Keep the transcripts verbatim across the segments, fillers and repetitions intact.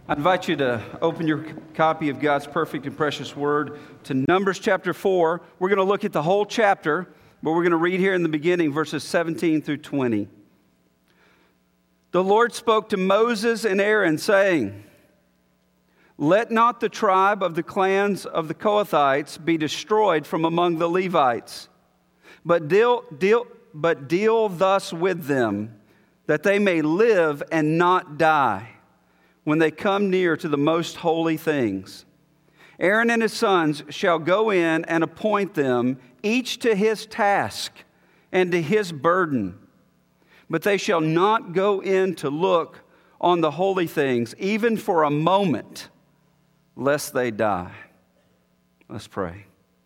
I invite you to open your copy of God's perfect and precious word to Numbers chapter four. We're going to look at the whole chapter, but we're going to read here in the beginning, verses seventeen through twenty. The Lord spoke to Moses and Aaron, saying, "Let not the tribe of the clans of the Kohathites be destroyed from among the Levites, but deal, deal, but deal thus with them, that they may live and not die when they come near to the most holy things. Aaron and his sons shall go in and appoint them, each to his task and to his burden. But they shall not go in to look on the holy things, even for a moment, lest they die." Let's pray.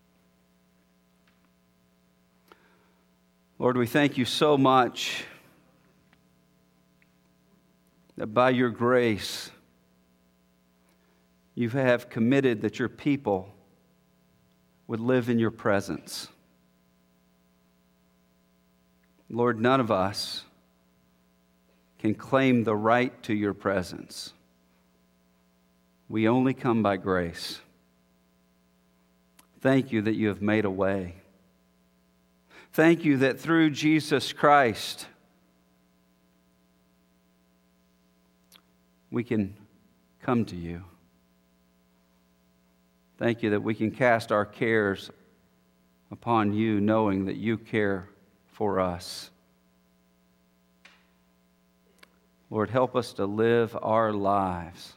Lord, we thank you so much that by your grace, you have committed that your people would live in your presence. Lord, none of us can claim the right to your presence. We only come by grace. Thank you that you have made a way. Thank you that through Jesus Christ, we can come to you. Thank you that we can cast our cares upon you, knowing that you care for us. Lord, help us to live our lives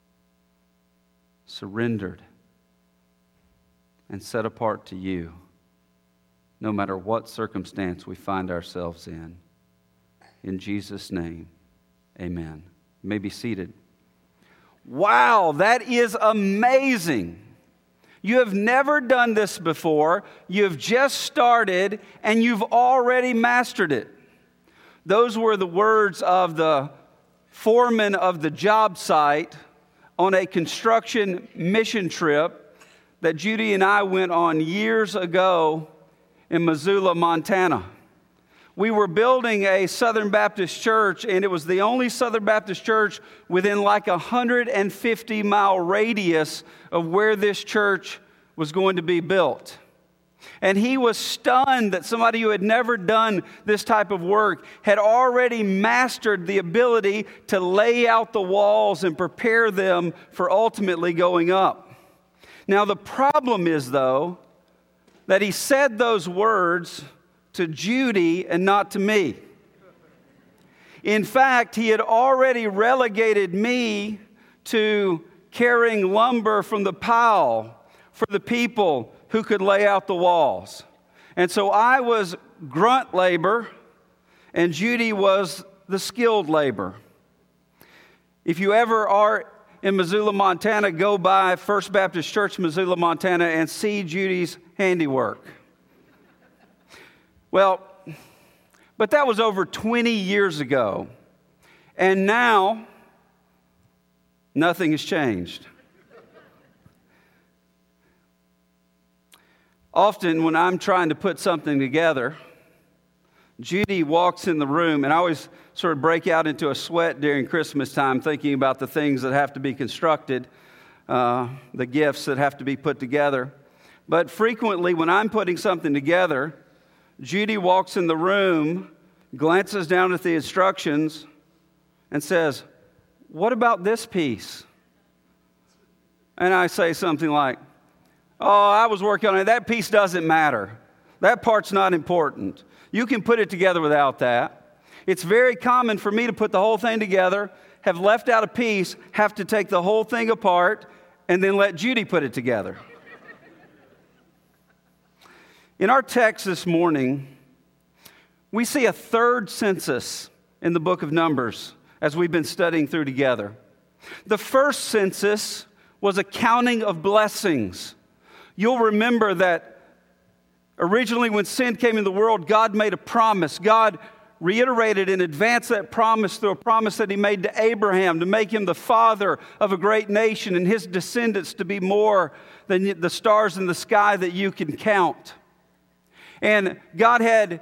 surrendered and set apart to you, no matter what circumstance we find ourselves in. In Jesus' name, amen. You may be seated. Wow, that is amazing. You have never done this before. You have just started, and you've already mastered it. Those were the words of the foreman of the job site on a construction mission trip that Judy and I went on years ago in Missoula, Montana. We were building a Southern Baptist church, and it was the only Southern Baptist church within like a one hundred fifty mile radius of where this church was going to be built. And he was stunned that somebody who had never done this type of work had already mastered the ability to lay out the walls and prepare them for ultimately going up. Now, the problem is, though, that he said those words to Judy and not to me. In fact, he had already relegated me to carrying lumber from the pile for the people who could lay out the walls. And so I was grunt labor, and Judy was the skilled labor. If you ever are in Missoula, Montana, go by First Baptist Church, Missoula, Montana, and see Judy's handiwork. Well, but that was over twenty years ago. And now, nothing has changed. Often when I'm trying to put something together, Judy walks in the room, and I always sort of break out into a sweat during Christmas time thinking about the things that have to be constructed, uh, the gifts that have to be put together. But frequently when I'm putting something together, Judy walks in the room, glances down at the instructions, and says, "What about this piece?" And I say something like, "Oh, I was working on it. That piece doesn't matter. That part's not important. You can put it together without that." It's very common for me to put the whole thing together, have left out a piece, have to take the whole thing apart, and then let Judy put it together. In our text this morning, we see a third census in the book of Numbers as we've been studying through together. The first census was a counting of blessings. You'll remember that originally when sin came into the world, God made a promise. God reiterated and advanced that promise through a promise that he made to Abraham to make him the father of a great nation and his descendants to be more than the stars in the sky that you can count. And God had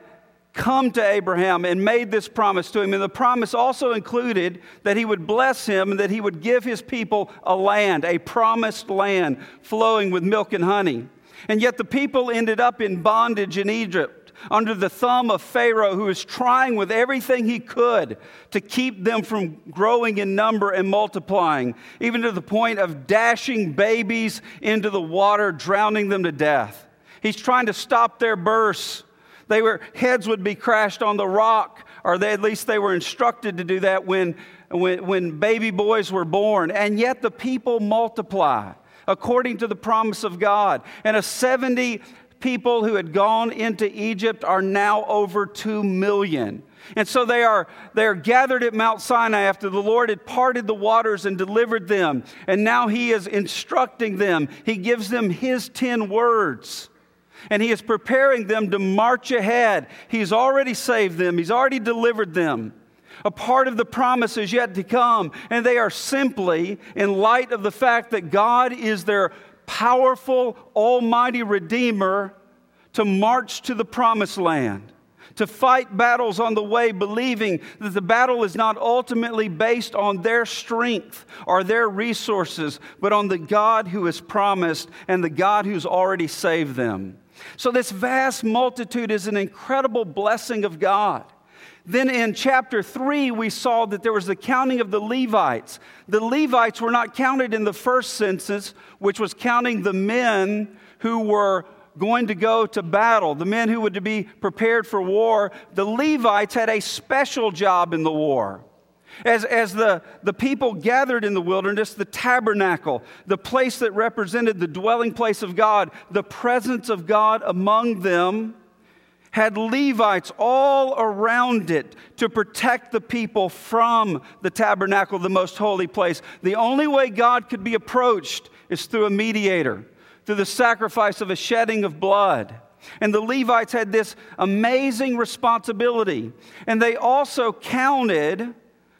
come to Abraham and made this promise to him. And the promise also included that he would bless him and that he would give his people a land, a promised land flowing with milk and honey. And yet the people ended up in bondage in Egypt under the thumb of Pharaoh, who was trying with everything he could to keep them from growing in number and multiplying, even to the point of dashing babies into the water, drowning them to death. He's trying to stop their births. They were, heads would be crashed on the rock, or they, at least they were instructed to do that when, when, when baby boys were born. And yet the people multiply according to the promise of God. And of seventy people who had gone into Egypt are now over two million. And so they are, they are gathered at Mount Sinai after the Lord had parted the waters and delivered them. And now he is instructing them. He gives them his ten words. And he is preparing them to march ahead. He's already saved them. He's already delivered them. A part of the promise is yet to come. And they are simply, in light of the fact that God is their powerful, almighty Redeemer, to march to the promised land, to fight battles on the way, believing that the battle is not ultimately based on their strength or their resources, but on the God who has promised and the God who's already saved them. So this vast multitude is an incredible blessing of God. Then in chapter three, we saw that there was the counting of the Levites. The Levites were not counted in the first census, which was counting the men who were going to go to battle, the men who would be prepared for war. The Levites had a special job in the war. As, as the, the people gathered in the wilderness, the tabernacle, the place that represented the dwelling place of God, the presence of God among them, had Levites all around it to protect the people from the tabernacle, the most holy place. The only way God could be approached is through a mediator, through the sacrifice of a shedding of blood. And the Levites had this amazing responsibility. And they also counted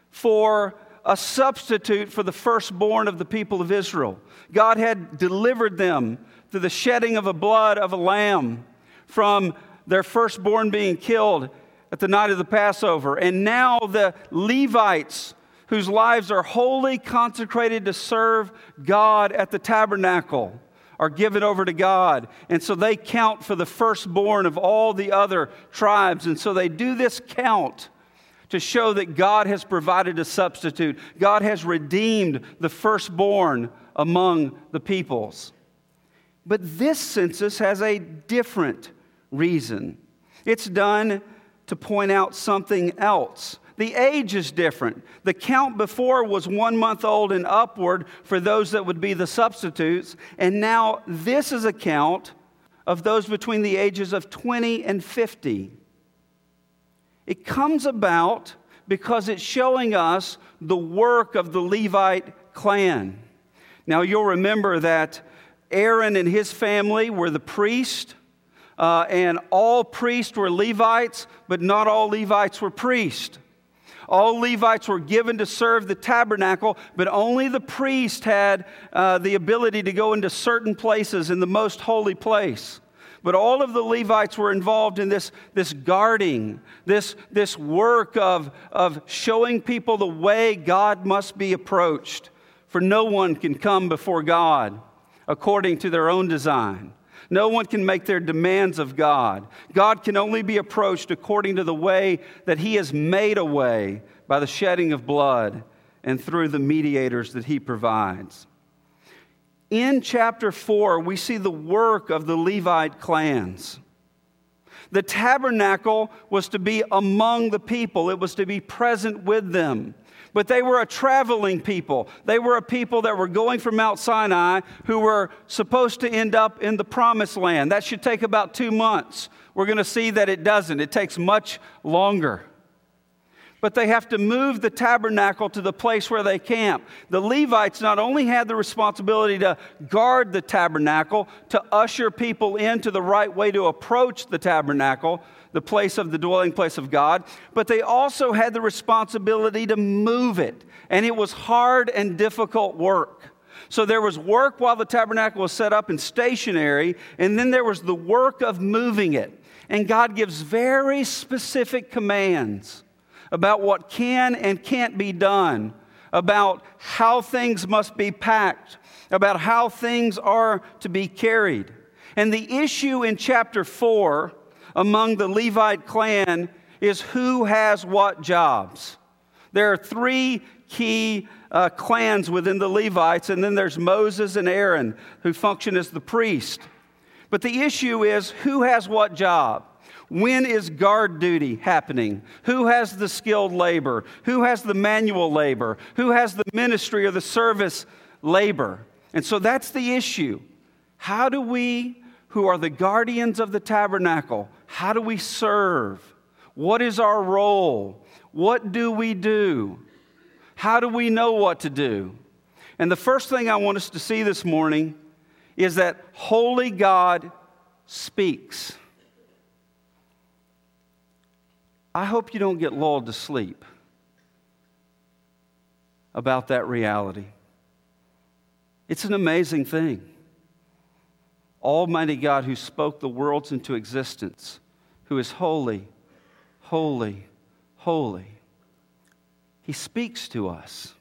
for a substitute for the firstborn of the people of Israel. God had delivered them through the shedding of the blood of a lamb from their firstborn being killed at the night of the Passover. And now the Levites, whose lives are wholly consecrated to serve God at the tabernacle, are given over to God. And so they count for the firstborn of all the other tribes. And so they do this count to show that God has provided a substitute. God has redeemed the firstborn among the peoples. But this census has a different reason. It's done to point out something else. The age is different. The count before was one month old and upward for those that would be the substitutes. And now this is a count of those between the ages of twenty and fifty. It comes about because it's showing us the work of the Levite clan. Now you'll remember that Aaron and his family were the priest. Uh, and all priests were Levites, but not all Levites were priests. All Levites were given to serve the tabernacle, but only the priest had uh, the ability to go into certain places in the most holy place. But all of the Levites were involved in this, this guarding, this, this work of, of showing people the way God must be approached. For no one can come before God according to their own design. No one can make their demands of God. God can only be approached according to the way that He has made a way by the shedding of blood and through the mediators that He provides. In chapter four, we see the work of the Levite clans. The tabernacle was to be among the people. It was to be present with them. But they were a traveling people. They were a people that were going from Mount Sinai who were supposed to end up in the promised land. That should take about two months. We're going to see that it doesn't. It takes much longer. But they have to move the tabernacle to the place where they camp. The Levites not only had the responsibility to guard the tabernacle, to usher people into the right way to approach the tabernacle, the place of the dwelling place of God, but they also had the responsibility to move it. And it was hard and difficult work. So there was work while the tabernacle was set up and stationary, and then there was the work of moving it. And God gives very specific commands about what can and can't be done, about how things must be packed, about how things are to be carried. And the issue in chapter four among the Levite clan is who has what jobs. There are three key uh, clans within the Levites, and then there's Moses and Aaron who function as the priest. But the issue is who has what job? When is guard duty happening? Who has the skilled labor? Who has the manual labor? Who has the ministry or the service labor? And so that's the issue. How do we, who are the guardians of the tabernacle, how do we serve? What is our role? What do we do? How do we know what to do? And the first thing I want us to see this morning is that holy God speaks. I hope you don't get lulled to sleep about that reality. It's an amazing thing. Almighty God who spoke the worlds into existence, who is holy, holy, holy. He speaks to us.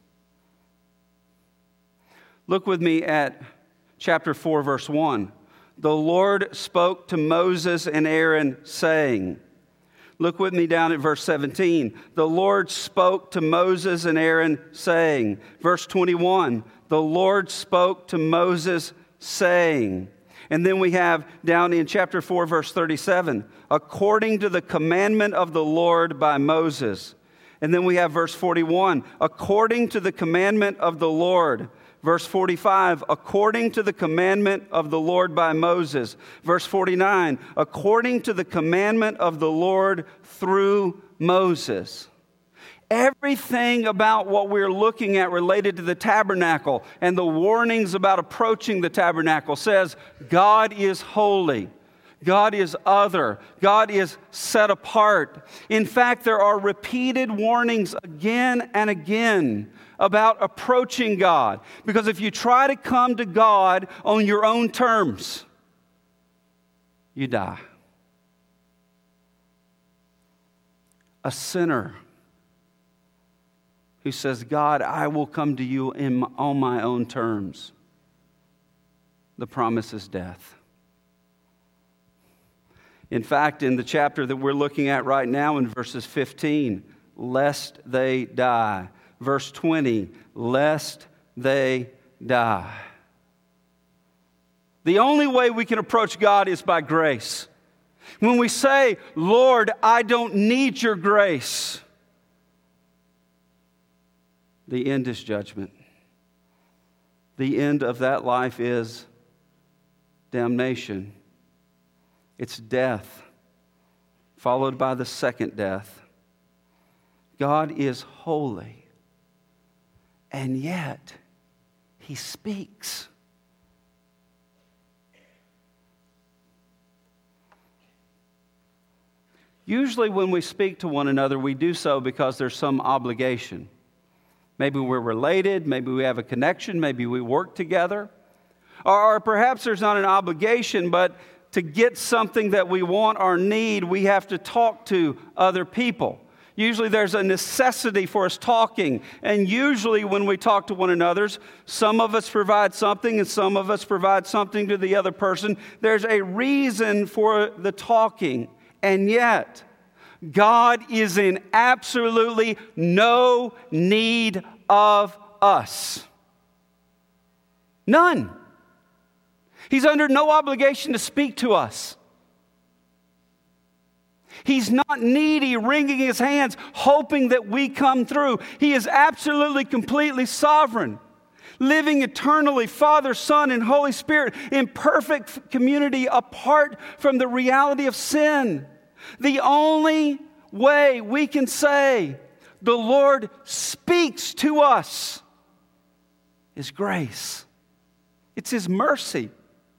Look with me at chapter four, verse one. The Lord spoke to Moses and Aaron, saying, look with me down at verse seventeen. The Lord spoke to Moses and Aaron, saying. Verse twenty-one. The Lord spoke to Moses, saying. And then we have down in chapter four, verse thirty-seven. According to the commandment of the Lord by Moses. And then we have verse forty-one. According to the commandment of the Lord. Verse forty-five, according to the commandment of the Lord by Moses. Verse forty-nine, according to the commandment of the Lord through Moses. Everything about what we're looking at related to the tabernacle and the warnings about approaching the tabernacle says God is holy. God is other. God is set apart. In fact, there are repeated warnings again and again about approaching God. Because if you try to come to God on your own terms, you die. A sinner who says, God, I will come to you in, on my own terms, the promise is death. In fact, in the chapter that we're looking at right now in verses fifteen, lest they die. Verse twenty, lest they die. The only way we can approach God is by grace. When we say, Lord, I don't need your grace, the end is judgment. The end of that life is damnation. It's death, followed by the second death. God is holy, and yet He speaks. Usually when we speak to one another, we do so because there's some obligation. Maybe we're related, maybe we have a connection, maybe we work together. Or, or perhaps there's not an obligation, but to get something that we want or need, we have to talk to other people. Usually there's a necessity for us talking. And usually when we talk to one another, some of us provide something and some of us provide something to the other person. There's a reason for the talking. And yet, God is in absolutely no need of us. None. He's under no obligation to speak to us. He's not needy, wringing his hands, hoping that we come through. He is absolutely, completely sovereign, living eternally, Father, Son, and Holy Spirit, in perfect community apart from the reality of sin. The only way we can say the Lord speaks to us is grace. It's His mercy.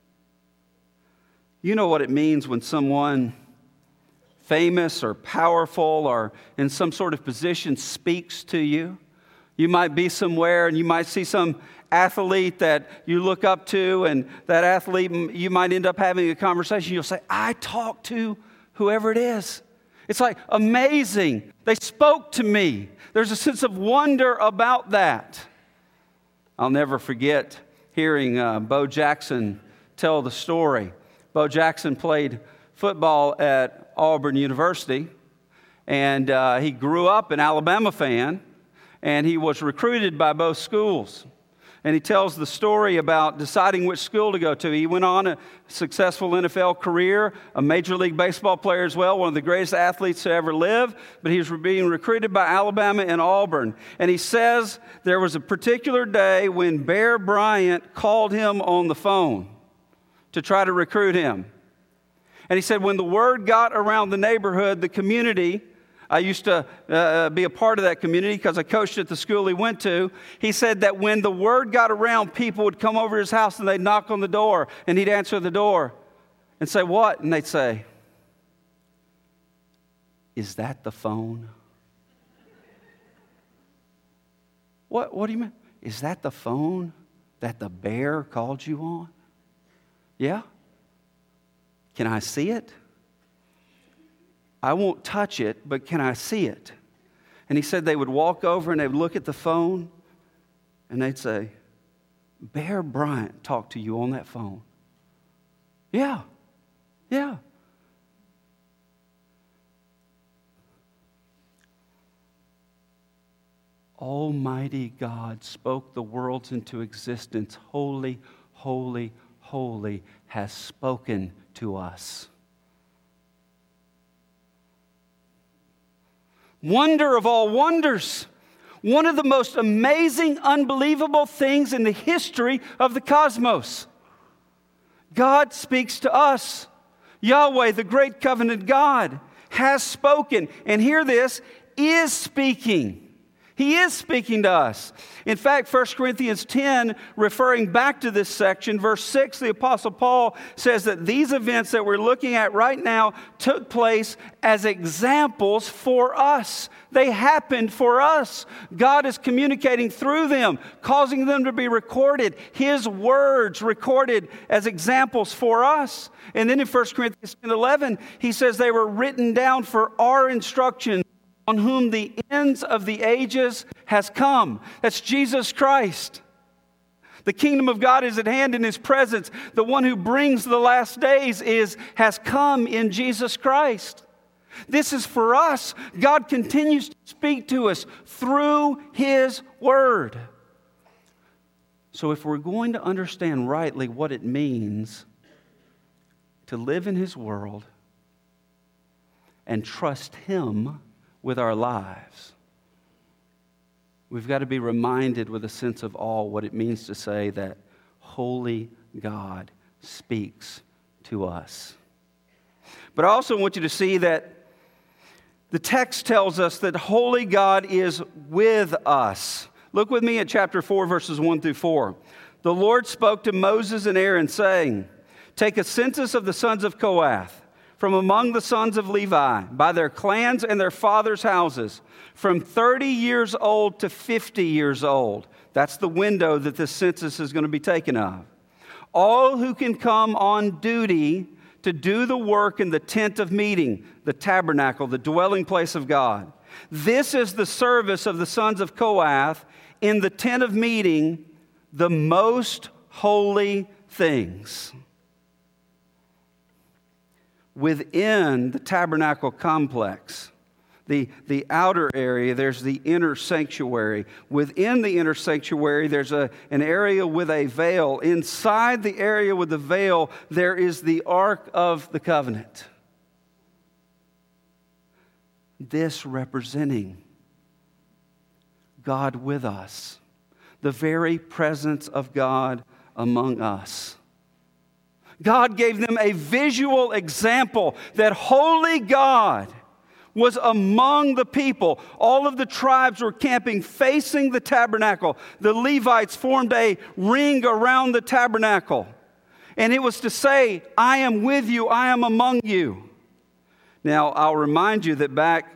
You know what it means when someone famous or powerful or in some sort of position speaks to you. You might be somewhere and you might see some athlete that you look up to, and that athlete, you might end up having a conversation. You'll say, I talked to whoever it is. It's like amazing. They spoke to me. There's a sense of wonder about that. I'll never forget hearing uh, Bo Jackson tell the story. Bo Jackson played football at Auburn University, and uh, he grew up an Alabama fan, and he was recruited by both schools. And he tells the story about deciding which school to go to. He went on a successful N F L career, a Major League Baseball player as well, one of the greatest athletes to ever live. But he was being recruited by Alabama and Auburn. And he says there was a particular day when Bear Bryant called him on the phone to try to recruit him. And he said when the word got around the neighborhood, the community, I used to uh, be a part of that community because I coached at the school he went to. He said that when the word got around, people would come over his house and they'd knock on the door, and he'd answer the door and say, "What?" And they'd say, "Is that the phone?" What, what do you mean? Is that the phone that the bear called you on? Yeah? Can I see it? I won't touch it, but can I see it? And he said they would walk over and they would look at the phone and they'd say, "Bear Bryant talked to you on that phone." Yeah, yeah. Almighty God spoke the worlds into existence. Holy, holy, holy has spoken to us. Wonder of all wonders. One of the most amazing, unbelievable things in the history of the cosmos. God speaks to us. Yahweh, the great covenant God, has spoken. And hear this, is speaking. He is speaking to us. In fact, First Corinthians ten, referring back to this section, verse six, the Apostle Paul says that these events that we're looking at right now took place as examples for us. They happened for us. God is communicating through them, causing them to be recorded. His words recorded as examples for us. And then in First Corinthians ten eleven, he says they were written down for our instruction, on whom the ends of the ages has come. That's Jesus Christ. The kingdom of God is at hand in His presence. The one who brings the last days is has come in Jesus Christ. This is for us. God continues to speak to us through His Word. So if we're going to understand rightly what it means to live in His world and trust Him with our lives, we've got to be reminded with a sense of awe what it means to say that holy God speaks to us. But I also want you to see that the text tells us that holy God is with us. Look with me at chapter four, verses one through four. The Lord spoke to Moses and Aaron, saying, "Take a census of the sons of Kohath, from among the sons of Levi, by their clans and their fathers' houses, from thirty years old to fifty years old." That's the window that this census is going to be taken of. "All who can come on duty to do the work in the tent of meeting," the tabernacle, the dwelling place of God. "This is the service of the sons of Kohath in the tent of meeting, the most holy things." Within the tabernacle complex, the, the outer area, there's the inner sanctuary. Within the inner sanctuary, there's a, an area with a veil. Inside the area with the veil, there is the Ark of the Covenant. This representing God with us, the very presence of God among us. God gave them a visual example that holy God was among the people. All of the tribes were camping facing the tabernacle. The Levites formed a ring around the tabernacle. And it was to say, "I am with you, I am among you." Now, I'll remind you that back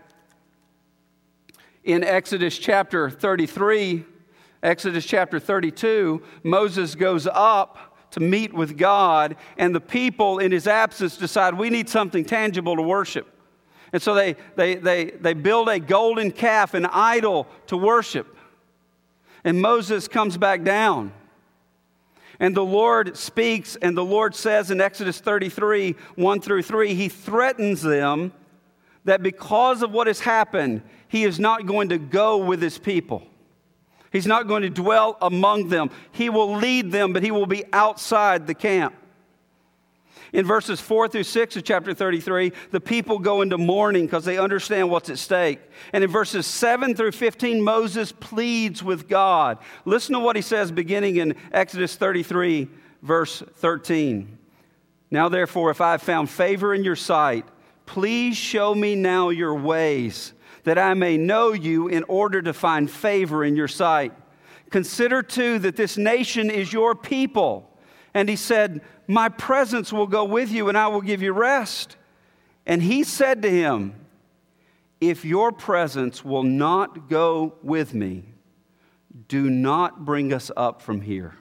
in Exodus chapter thirty-three, Exodus chapter thirty-two, Moses goes up to meet with God, and the people in his absence decide we need something tangible to worship. And so they, they, they, they build a golden calf, an idol to worship. And Moses comes back down. And the Lord speaks, and the Lord says in Exodus thirty-three, one through three, he threatens them that because of what has happened, he is not going to go with his people. He's not going to dwell among them. He will lead them, but he will be outside the camp. In verses four through six of chapter thirty-three, the people go into mourning because they understand what's at stake. And in verses seven through fifteen, Moses pleads with God. Listen to what he says beginning in Exodus thirty-three, verse thirteen. Now therefore, if I have found favor in your sight, please show me now your ways, that I may know you in order to find favor in your sight. Consider too that this nation is your people. And he said, my presence will go with you and I will give you rest. And he said to him, if your presence will not go with me, do not bring us up from here.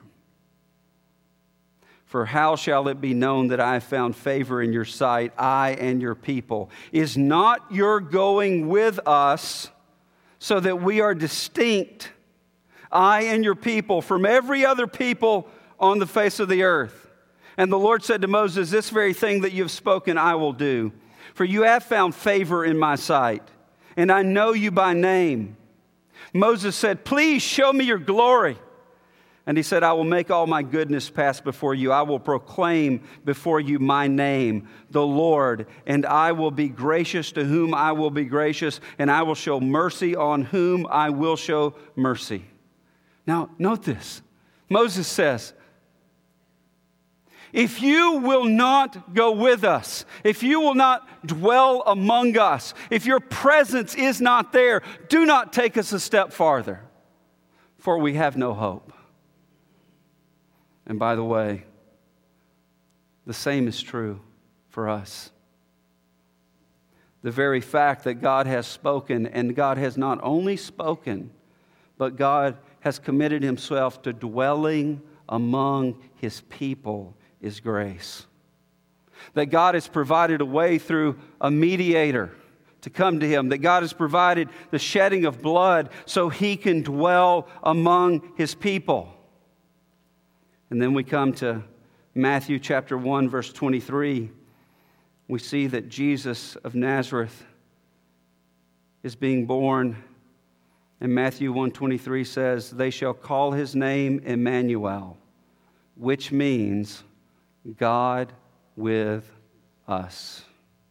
For how shall it be known that I have found favor in your sight, I and your people? Is not your going with us so that we are distinct, I and your people, from every other people on the face of the earth? And the Lord said to Moses, this very thing that you have spoken I will do. For you have found favor in my sight, and I know you by name. Moses said, please show me your glory. And he said, I will make all my goodness pass before you. I will proclaim before you my name, the Lord, and I will be gracious to whom I will be gracious, and I will show mercy on whom I will show mercy. Now, note this. Moses says, if you will not go with us, if you will not dwell among us, if your presence is not there, do not take us a step farther, for we have no hope. And by the way, the same is true for us. The very fact that God has spoken, and God has not only spoken, but God has committed himself to dwelling among his people, is grace. That God has provided a way through a mediator to come to him. That God has provided the shedding of blood so he can dwell among his people. And then we come to Matthew chapter one, verse twenty-three. We see that Jesus of Nazareth is being born. And Matthew one twenty-three says, they shall call his name Emmanuel, which means God with us.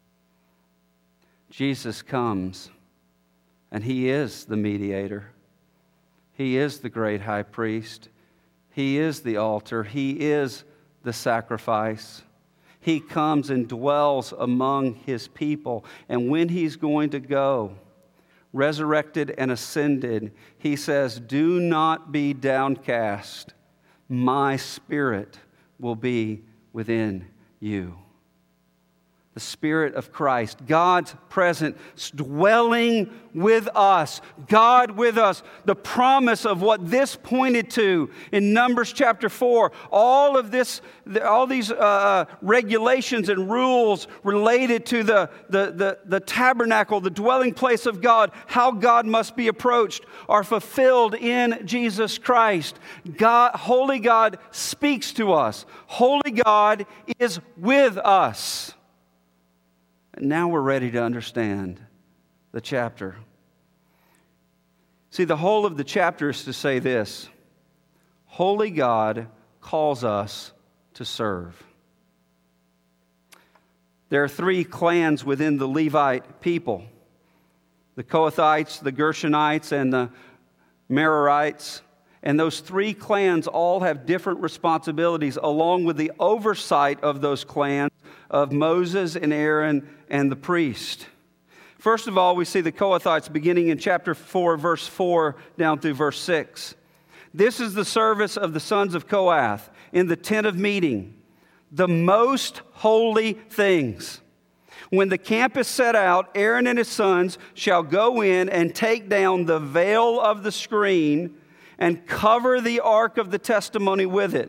Jesus comes, and he is the mediator. He is the great high priest. He is the altar. He is the sacrifice. He comes and dwells among his people. And when he's going to go, resurrected and ascended, he says, do not be downcast. My spirit will be within you. The Spirit of Christ, God's presence, dwelling with us, God with us, the promise of what this pointed to in Numbers chapter four. All of this, all these uh, regulations and rules related to the, the, the, the tabernacle, the dwelling place of God, how God must be approached, are fulfilled in Jesus Christ. God, Holy God speaks to us. Holy God is with us. And now we're ready to understand the chapter. See, the whole of the chapter is to say this: Holy God calls us to serve. There are three clans within the Levite people: the Kohathites, the Gershonites, and the Merarites. And those three clans all have different responsibilities, along with the oversight of those clans of Moses and Aaron and the priest. First of all, we see the Kohathites beginning in chapter four, verse four, down through verse six. This is the service of the sons of Kohath in the tent of meeting, the most holy things. When the camp is set out, Aaron and his sons shall go in and take down the veil of the screen and cover the ark of the testimony with it.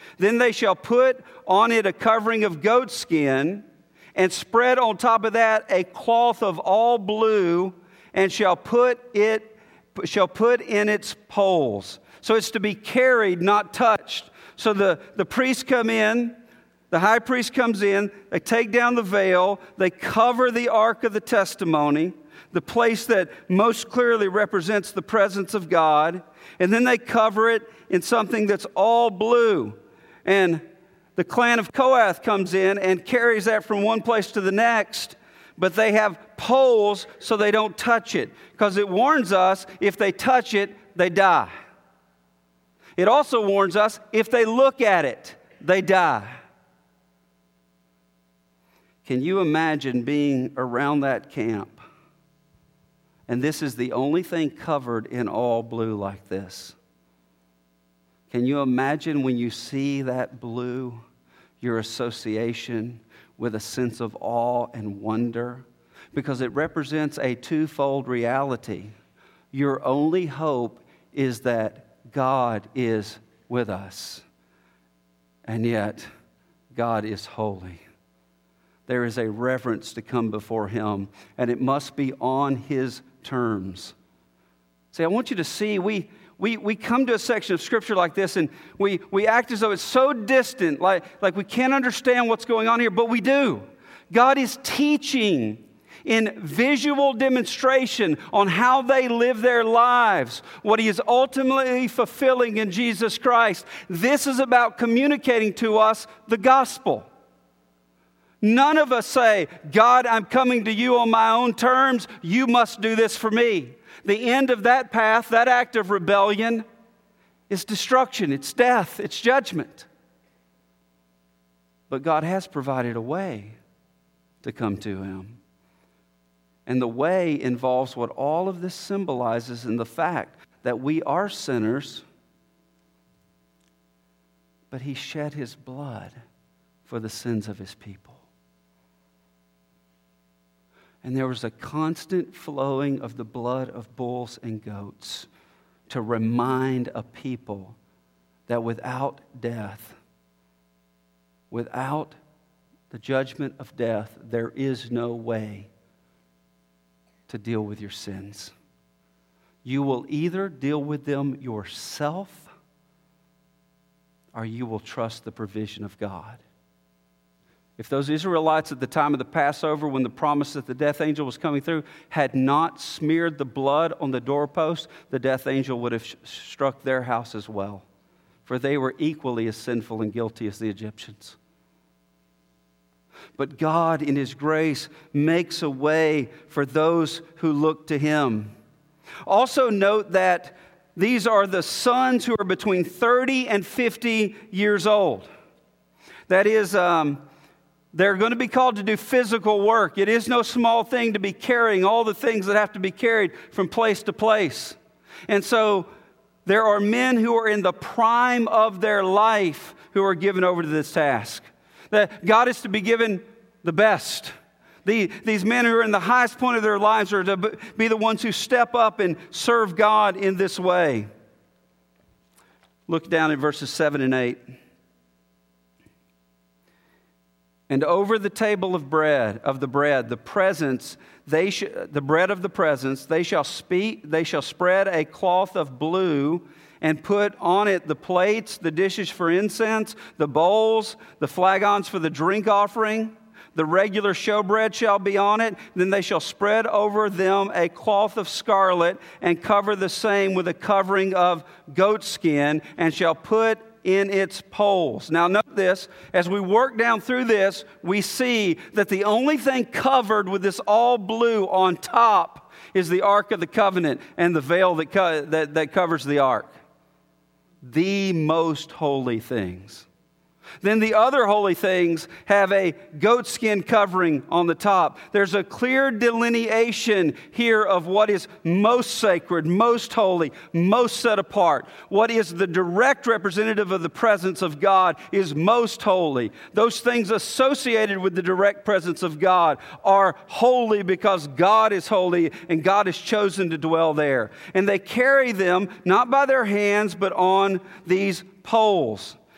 Then they shall put on it a covering of goat skin, and spread on top of that a cloth of all blue, and shall put it shall put in its poles. So it's to be carried, not touched. So the, the priests come in, the high priest comes in, they take down the veil, they cover the ark of the testimony, the place that most clearly represents the presence of God, and then they cover it in something that's all blue. And the clan of Kohath comes in and carries that from one place to the next, but they have poles so they don't touch it, because it warns us if they touch it, they die. It also warns us if they look at it, they die. Can you imagine being around that camp, and this is the only thing covered in all blue like this? Can you imagine when you see that blue, your association with a sense of awe and wonder? Because it represents a twofold reality. Your only hope is that God is with us, and yet God is holy. There is a reverence to come before Him, and it must be on His terms. See, I want you to see, we we we come to a section of Scripture like this, and we, we act as though it's so distant, like, like we can't understand what's going on here, but we do. God is teaching in visual demonstration on how they live their lives, what He is ultimately fulfilling in Jesus Christ. This is about communicating to us the gospel. None of us say, God, I'm coming to you on my own terms. You must do this for me. The end of that path, that act of rebellion, is destruction. It's death. It's judgment. But God has provided a way to come to Him. And the way involves what all of this symbolizes in the fact that we are sinners, but He shed His blood for the sins of His people. And there was a constant flowing of the blood of bulls and goats to remind a people that without death, without the judgment of death, there is no way to deal with your sins. You will either deal with them yourself, or you will trust the provision of God. If those Israelites at the time of the Passover, when the promise that the death angel was coming through, had not smeared the blood on the doorpost, the death angel would have sh- struck their house as well. For they were equally as sinful and guilty as the Egyptians. But God, in His grace, makes a way for those who look to Him. Also note that these are the sons who are between thirty and fifty years old. That is... Um, They're going to be called to do physical work. It is no small thing to be carrying all the things that have to be carried from place to place. And so there are men who are in the prime of their life who are given over to this task. That God is to be given the best. The, these men who are in the highest point of their lives are to be the ones who step up and serve God in this way. Look down at verses seven and eight. And over the table of bread, of the bread, the presence, they sh- the bread of the presence, they shall speak, they shall spread a cloth of blue and put on it the plates, the dishes for incense, the bowls, the flagons for the drink offering. The regular showbread shall be on it. Then they shall spread over them a cloth of scarlet and cover the same with a covering of goat skin, and shall put in its poles. Now note this, as we work down through this, we see that the only thing covered with this all blue on top is the Ark of the Covenant and the veil that, co- that, that covers the Ark. The most holy things. Then the other holy things have a goatskin covering on the top. There's a clear delineation here of what is most sacred, most holy, most set apart. What is the direct representative of the presence of God is most holy. Those things associated with the direct presence of God are holy because God is holy and God has chosen to dwell there. And they carry them not by their hands but on these poles.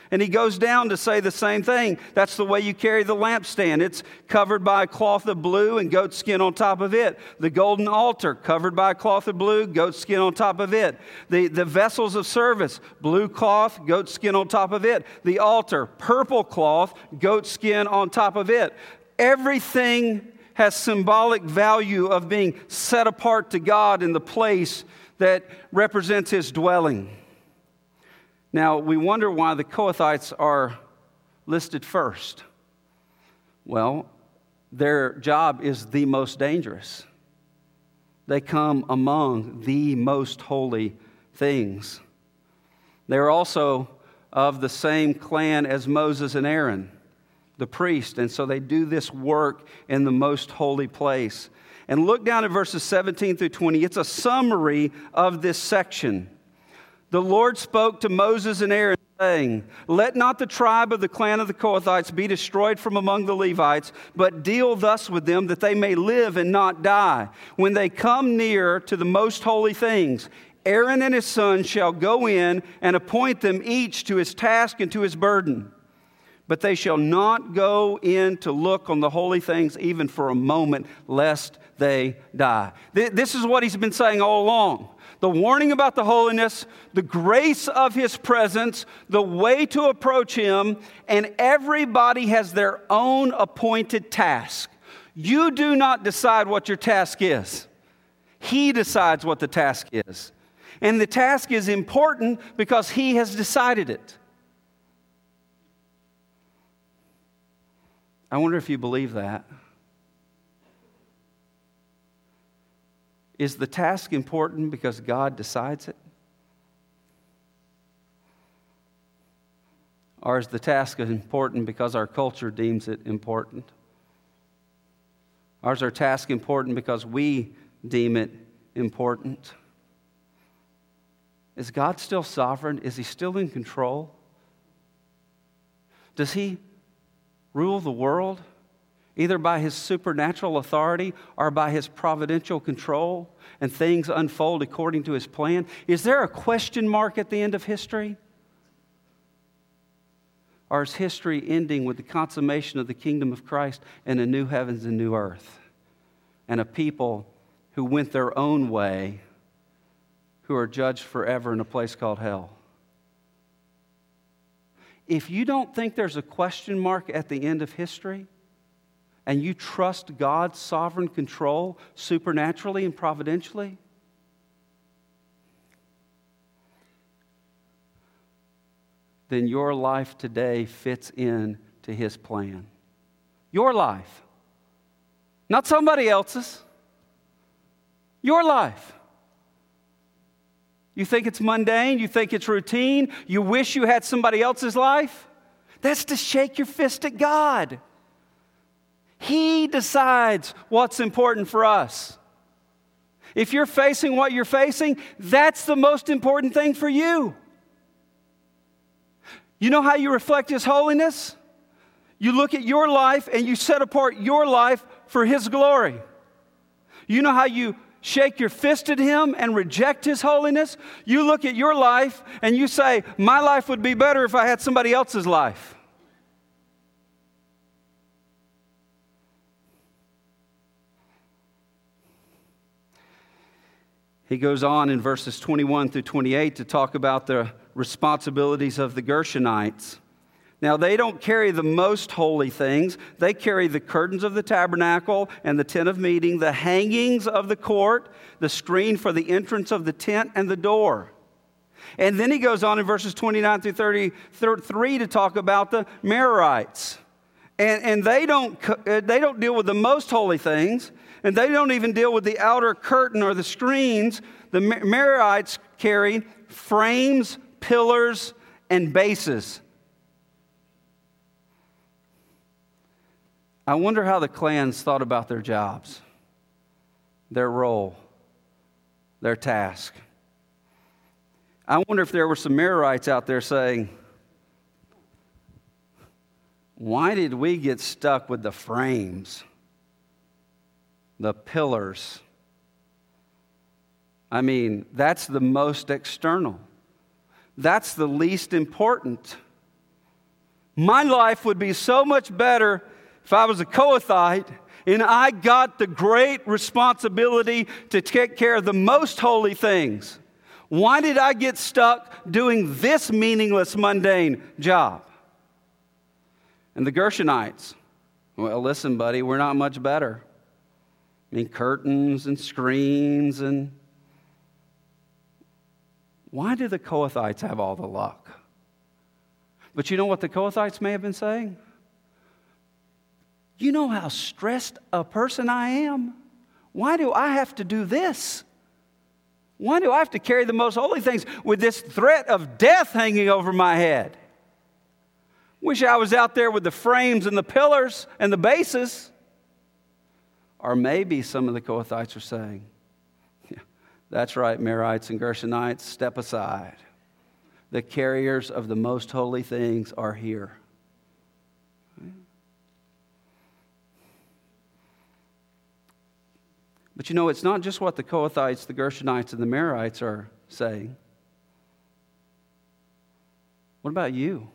And he goes down to say the same thing. That's the way you carry the lampstand. It's covered by a cloth of blue and goat skin on top of it. The golden altar, covered by a cloth of blue, goat skin on top of it. The, the vessels of service, blue cloth, goat skin on top of it. The altar, purple cloth, goat skin on top of it. Everything has symbolic value of being set apart to God in the place that represents His dwelling. Now, we wonder why the Kohathites are listed first. Well, their job is the most dangerous. They come among the most holy things. They're also of the same clan as Moses and Aaron, the priest, and so they do this work in the most holy place. And look down at verses seventeen through twenty. It's a summary of this section. The Lord spoke to Moses and Aaron, saying, "Let not the tribe of the clan of the Kohathites be destroyed from among the Levites, but deal thus with them that they may live and not die. When they come near to the most holy things, Aaron and his sons shall go in and appoint them each to his task and to his burden. But they shall not go in to look on the holy things even for a moment, lest they die." This is what he's been saying all along. The warning about the holiness, the grace of His presence, the way to approach Him, and everybody has their own appointed task. You do not decide what your task is. He decides what the task is. And the task is important because He has decided it. I wonder if you believe that. Is the task important because God decides it? Or is the task important because our culture deems it important? Or is our task important because we deem it important? Is God still sovereign? Is He still in control? Does He rule the world, either by His supernatural authority or by His providential control, and things unfold according to His plan? Is there a question mark at the end of history? Or is history ending with the consummation of the kingdom of Christ and a new heavens and new earth, and a people who went their own way, who are judged forever in a place called hell? If you don't think there's a question mark at the end of history, and you trust God's sovereign control supernaturally and providentially, then your life today fits in to His plan. Your life. Not somebody else's. Your life. You think it's mundane? You think it's routine? You wish you had somebody else's life? That's to shake your fist at God. He decides what's important for us. If you're facing what you're facing, that's the most important thing for you. You know how you reflect His holiness? You look at your life and you set apart your life for His glory. You know how you shake your fist at Him and reject His holiness? You look at your life and you say, my life would be better if I had somebody else's life. He goes on in verses twenty-one through twenty-eight to talk about the responsibilities of the Gershonites. Now, they don't carry the most holy things. They carry the curtains of the tabernacle and the tent of meeting, the hangings of the court, the screen for the entrance of the tent, and the door. And then he goes on in verses twenty-nine through thirty-three to talk about the Merarites. And, and they don't, they don't deal with the most holy things, and they don't even deal with the outer curtain or the screens. The Merarites carry frames, pillars, and bases. I wonder how the clans thought about their jobs, their role, their task. I wonder if there were some Merarites out there saying, why did we get stuck with the frames, the pillars? I mean, that's the most external. That's the least important. My life would be so much better if I was a Kohathite and I got the great responsibility to take care of the most holy things. Why did I get stuck doing this meaningless, mundane job? And the Gershonites, well, listen, buddy, we're not much better. I mean, curtains and screens and... Why do the Kohathites have all the luck? But you know what the Kohathites may have been saying? You know how stressed a person I am? Why do I have to do this? Why do I have to carry the most holy things with this threat of death hanging over my head? Wish I was out there with the frames and the pillars and the bases. Or maybe some of the Kohathites are saying, yeah, that's right, Merarites and Gershonites, step aside. The carriers of the most holy things are here. But you know, it's not just what the Kohathites, the Gershonites, and the Merarites are saying. What about you?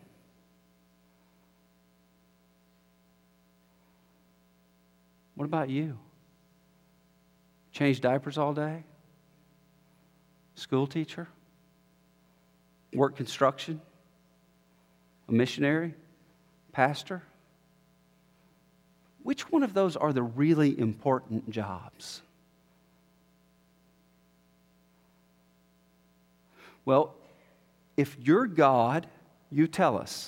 What about you? Change diapers all day? School teacher? Work construction? A missionary? Pastor? Which one of those are the really important jobs? Well, if you're God, you tell us.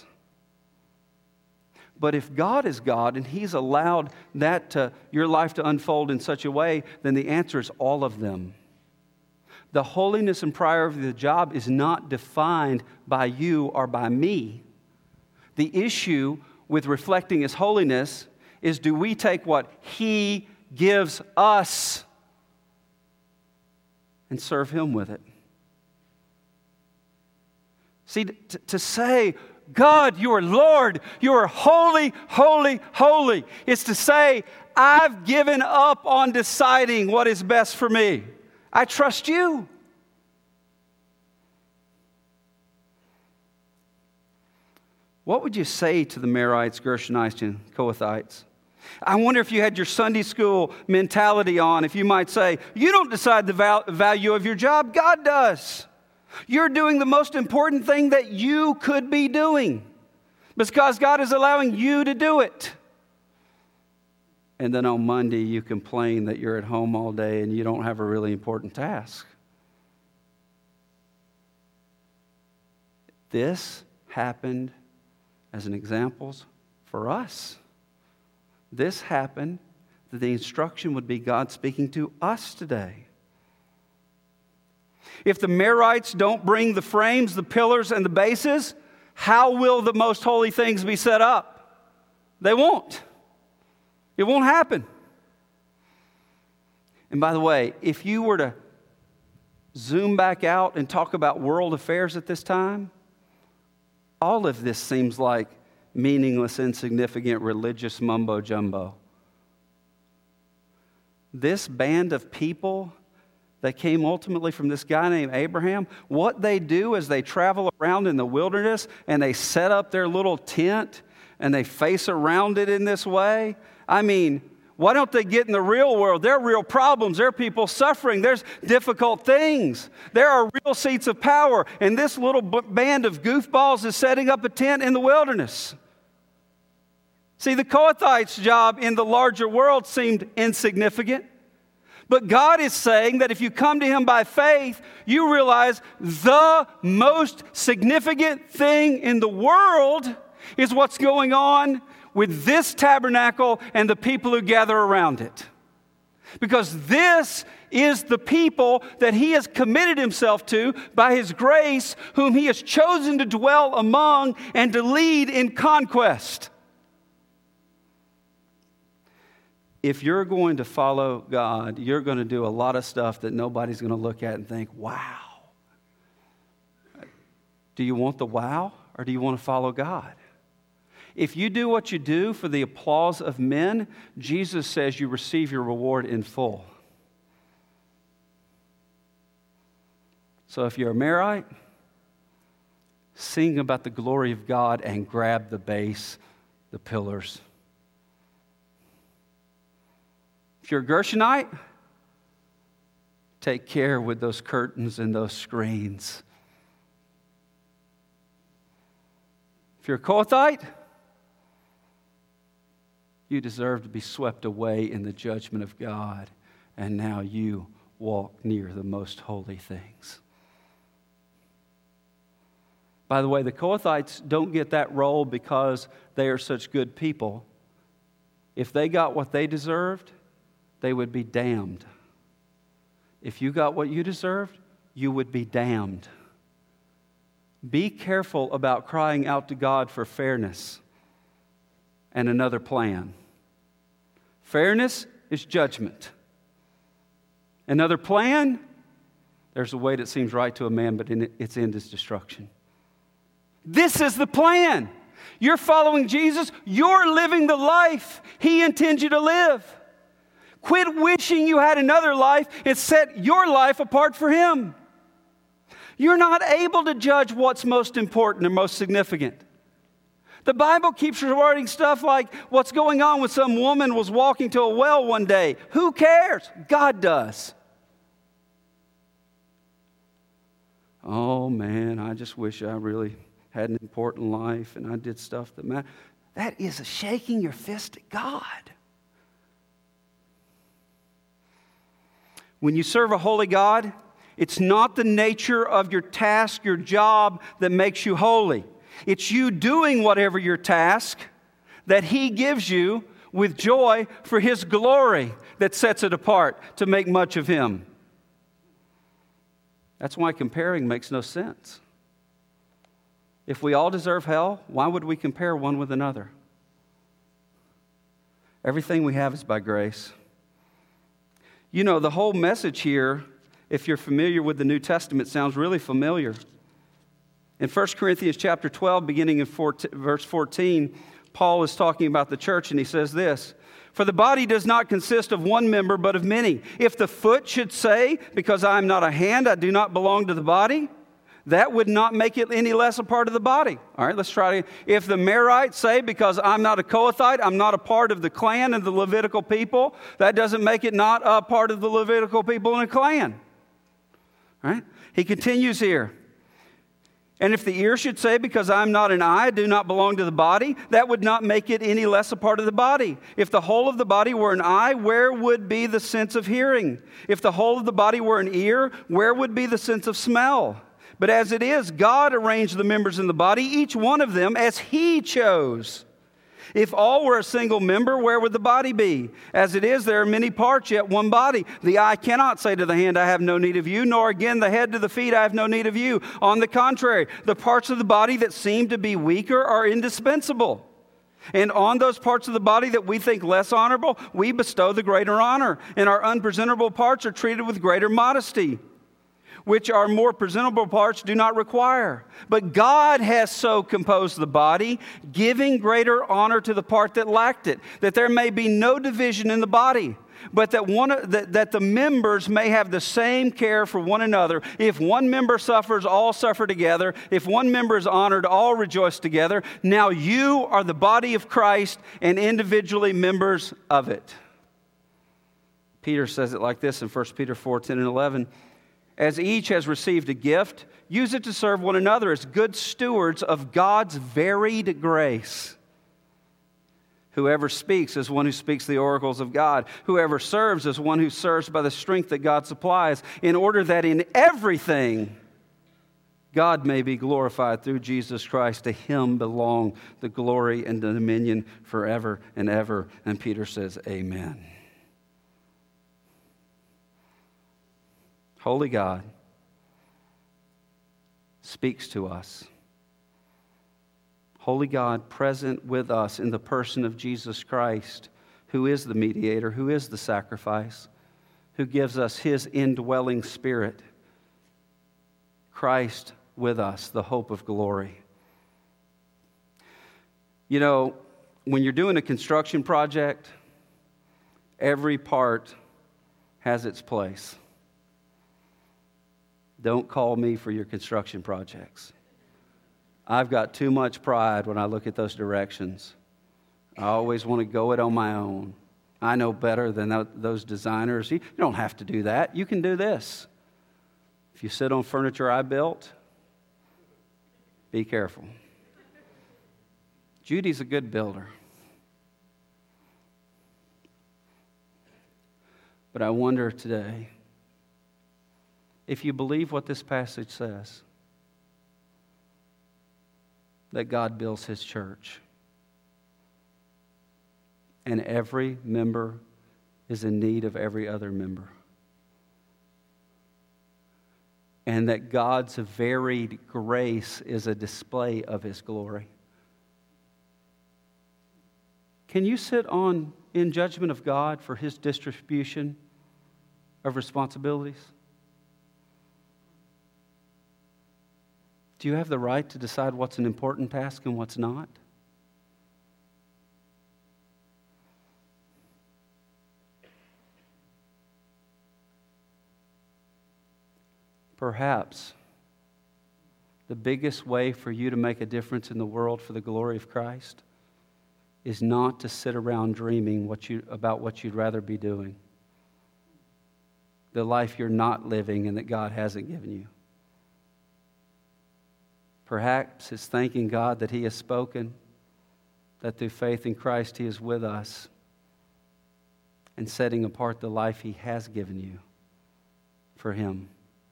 But if God is God and He's allowed that to, your life to unfold in such a way, then the answer is all of them. The holiness and priority of the job is not defined by you or by me. The issue with reflecting His holiness is, do we take what He gives us and serve Him with it? See, to, to say, God, you are Lord, you are holy, holy, holy, is to say, I've given up on deciding what is best for me. I trust you. What would you say to the Merarites, Gershonites, and Kohathites? I wonder if you had your Sunday school mentality on, if you might say, you don't decide the val- value of your job, God does. You're doing the most important thing that you could be doing because God is allowing you to do it. And then on Monday, you complain that you're at home all day and you don't have a really important task. This happened as an example for us. This happened that the instruction would be God speaking to us today. If the Merarites don't bring the frames, the pillars, and the bases, how will the most holy things be set up? They won't. It won't happen. And by the way, if you were to zoom back out and talk about world affairs at this time, all of this seems like meaningless, insignificant religious mumbo-jumbo. This band of people that came ultimately from this guy named Abraham, what they do is they travel around in the wilderness and they set up their little tent and they face around it in this way. I mean, why don't they get in the real world? There are real problems. There are people suffering. There's difficult things. There are real seats of power. And this little band of goofballs is setting up a tent in the wilderness. See, the Kohathites' job in the larger world seemed insignificant. But God is saying that if you come to Him by faith, you realize the most significant thing in the world is what's going on with this tabernacle and the people who gather around it. Because this is the people that He has committed Himself to by His grace, whom He has chosen to dwell among and to lead in conquest. If you're going to follow God, you're going to do a lot of stuff that nobody's going to look at and think, wow. Do you want the wow, or do you want to follow God? If you do what you do for the applause of men, Jesus says you receive your reward in full. So if you're a Merarite, sing about the glory of God, and grab the base, the pillars. If you're a Gershonite, take care with those curtains and those screens. If you're a Kohathite, you deserve to be swept away in the judgment of God, and now you walk near the most holy things. By the way, the Kohathites don't get that role because they are such good people. If they got what they deserved, they would be damned. If you got what you deserved, you would be damned. Be careful about crying out to God for fairness and another plan. Fairness is judgment. Another plan, there's a way that seems right to a man, but in its end is destruction. This is the plan. You're following Jesus. You're living the life He intends you to live. Quit wishing you had another life and set your life apart for Him. You're not able to judge what's most important or most significant. The Bible keeps rewarding stuff like what's going on when some woman was walking to a well one day. Who cares? God does. Oh man, I just wish I really had an important life and I did stuff that mattered. That is a shaking your fist at God. When you serve a holy God, it's not the nature of your task, your job that makes you holy. It's you doing whatever your task that He gives you with joy for His glory that sets it apart to make much of Him. That's why comparing makes no sense. If we all deserve hell, why would we compare one with another? Everything we have is by grace. You know, the whole message here, if you're familiar with the New Testament, sounds really familiar. In First Corinthians chapter twelve, beginning in verse fourteen, Paul is talking about the church, and he says this: "For the body does not consist of one member, but of many. If the foot should say, because I am not a hand, I do not belong to the body, that would not make it any less a part of the body." All right, let's try to. If the Merarites say, because I'm not a Kohathite, I'm not a part of the clan of the Levitical people, that doesn't make it not a part of the Levitical people in a clan. All right? He continues here. "And if the ear should say, because I'm not an eye, I do not belong to the body, that would not make it any less a part of the body. If the whole of the body were an eye, where would be the sense of hearing? If the whole of the body were an ear, where would be the sense of smell? But as it is, God arranged the members in the body, each one of them as He chose. If all were a single member, where would the body be? As it is, there are many parts, yet one body. The eye cannot say to the hand, I have no need of you, nor again the head to the feet, I have no need of you. On the contrary, the parts of the body that seem to be weaker are indispensable. And on those parts of the body that we think less honorable, we bestow the greater honor. And our unpresentable parts are treated with greater modesty, which our more presentable parts do not require. But God has so composed the body, giving greater honor to the part that lacked it, that there may be no division in the body, but that one that, that the members may have the same care for one another. If one member suffers, all suffer together. If one member is honored, all rejoice together. Now you are the body of Christ and individually members of it." Peter says it like this in First Peter four, ten and eleven. "As each has received a gift, use it to serve one another as good stewards of God's varied grace. Whoever speaks is one who speaks the oracles of God. Whoever serves is one who serves by the strength that God supplies, in order that in everything God may be glorified through Jesus Christ. To Him belong the glory and the dominion forever and ever." And Peter says, amen. Holy God speaks to us. Holy God present with us in the person of Jesus Christ, who is the mediator, who is the sacrifice, who gives us His indwelling Spirit. Christ with us, the hope of glory. You know, when you're doing a construction project, every part has its place. Don't call me for your construction projects. I've got too much pride when I look at those directions. I always want to go it on my own. I know better than those designers. You don't have to do that. You can do this. If you sit on furniture I built, be careful. Judy's a good builder. But I wonder today, if you believe what this passage says, that God builds His church, and every member is in need of every other member, and that God's varied grace is a display of His glory. Can you sit on in judgment of God for His distribution of responsibilities? Do you have the right to decide what's an important task and what's not? Perhaps the biggest way for you to make a difference in the world for the glory of Christ is not to sit around dreaming what you, about what you'd rather be doing, the life you're not living and that God hasn't given you. Perhaps it's thanking God that He has spoken, that through faith in Christ He is with us, and setting apart the life He has given you for Him.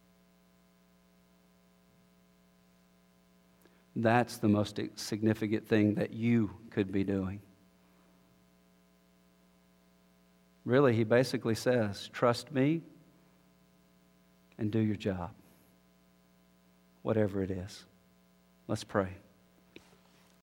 That's the most significant thing that you could be doing. Really, He basically says, trust me and do your job, whatever it is. Let's pray.